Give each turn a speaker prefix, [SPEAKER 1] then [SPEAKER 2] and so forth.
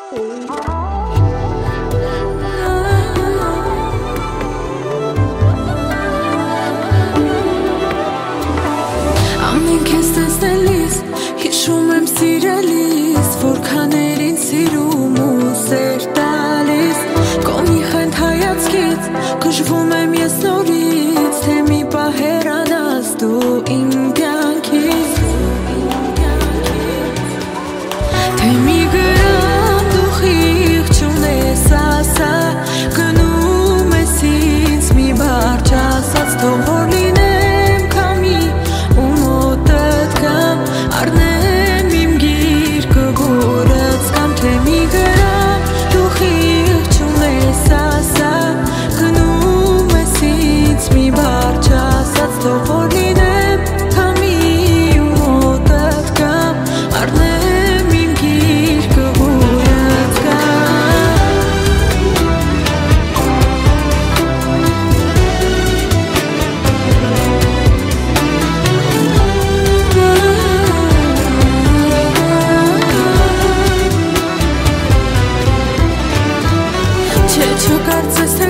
[SPEAKER 1] Ամեն քեզ տեսնելիս հիշում եմ սիրելիս, որքաներին սիրում ու սեր տալիս, կողմի խենթ հայացքից գժվում եմ ես նորից, թե մի պահ հեռանաս դու իմ կյանքից, թե մի գրամ դու խիղճ չունես ասա, գնում ես ինձ մի բարդ ասած, թող որ լինեմ քամի ու մոտդ կամ առնեմ իմ գիրկը որըց կամ, թե մի գրամ դու խիղճ չունես ասա, գնում ես ինձ մի բարդ ասած, թող որ լինեմ քամի ու մոտդ կամ առնեմ իմ գիրկը որըց Չէ չկարծես թե